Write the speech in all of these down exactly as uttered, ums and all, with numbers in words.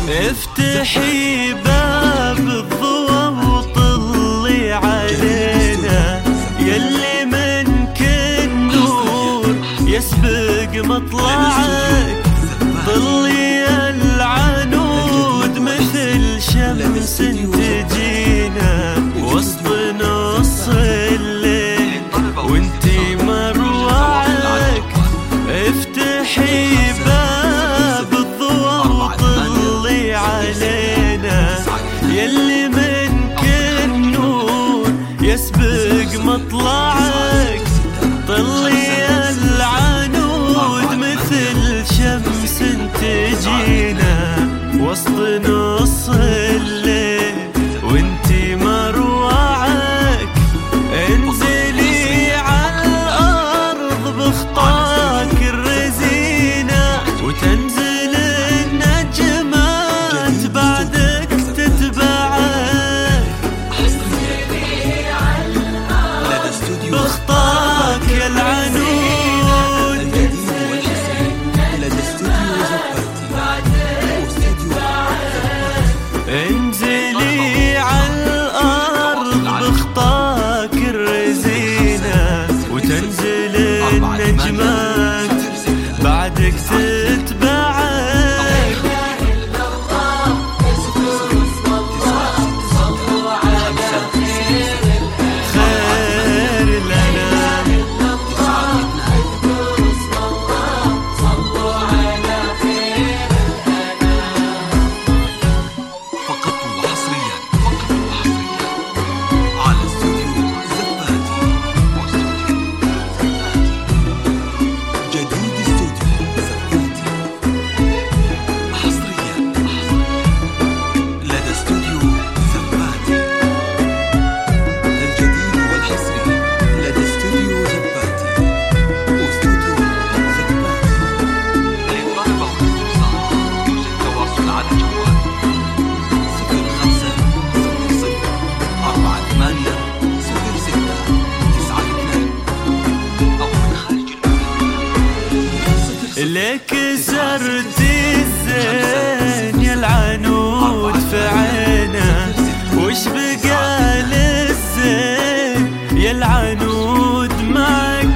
افتحي باب الضوى وطلي علينا، يلي منك النور يسبق مطلعك، طلي العنود مثل شمس تجينا وسط نص الليل وانتي مروعك. افتحي باب الضوى وطلي علينا، يلي منك النور يسبق مطلعك، طلي العنود مثل شمس تجينا وسط نص الليل وانتي مروعك. انزلي على الارض بخطاك الرزينة وتنزل النجمات بعدك تتبعك، بخطاك يا العنود. انزلي على الأرض بخطاك الرزينة وتنزل النجمات بعدك تتبعك. خير الأنام لك زرت الزين يا العنود في عينه، وش بقى للزين يا العنود معك،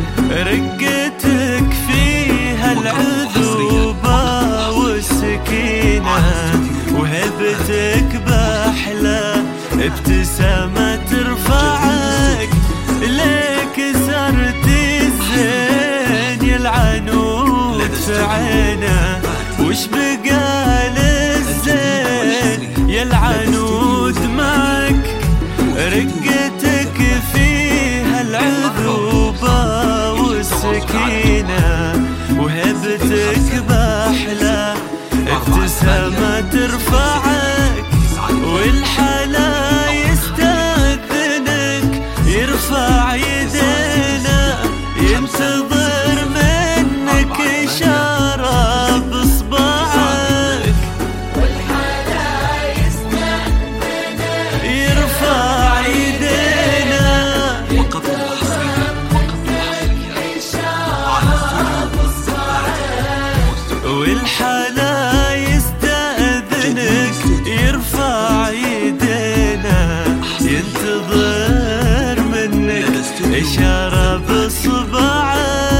رقتك فيها العذوبة والسكينة وهبتك بأحلى ابتسامة ترفعك. لك زرت الزين يا العنود في عينه، وش بقى للزين يا العنود معك، رقتك فيها العذوبة والسكينة وهبتك بأحلى ابتسامة ترفعك. والحلا يستأذنك يرفع يدينا، ينتظر منك إشارة بإصبعك. والحلا يستأذنك يرفع يدينا، وقبل حصريا وقبل إشارة بإصبعك. والحلا يستأذنك يرفع يدينا، ينتظر منك إشارة بإصبعك.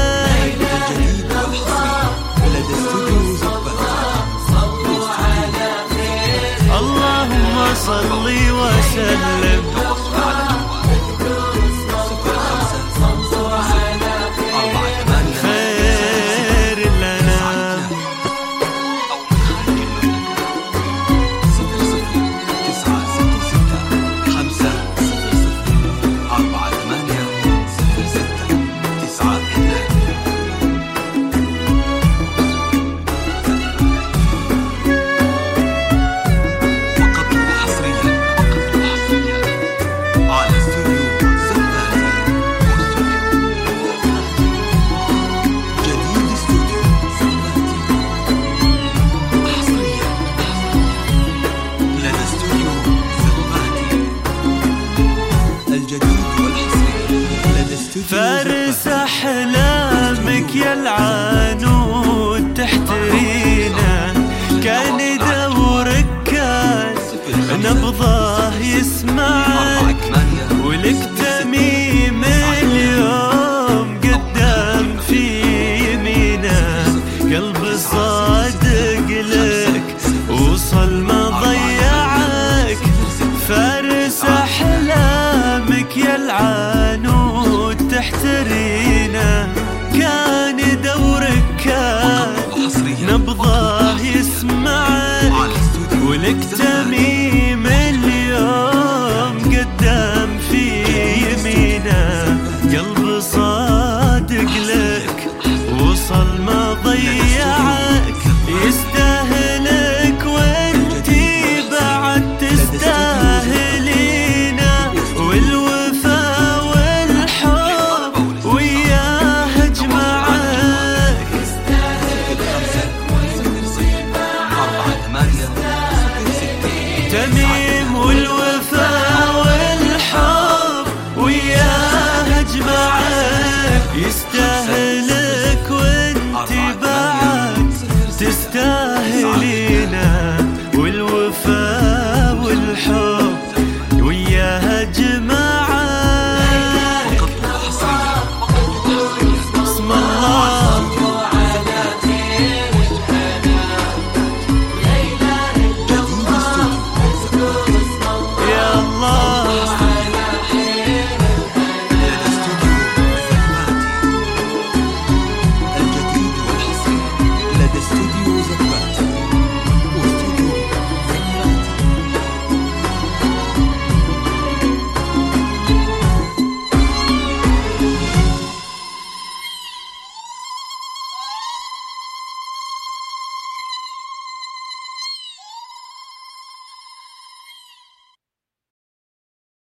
اللهم صل وسلم خير الأنام. فارس أحلامك يا العنود تحترينا، كان يدور لك تميم اليوم قدام في يمينه، قلب صادق لك وصل ما ضيعك، يستاهلك وانتي بعد تستاهلينه، والوفا والحب وياه اجمعك. تميم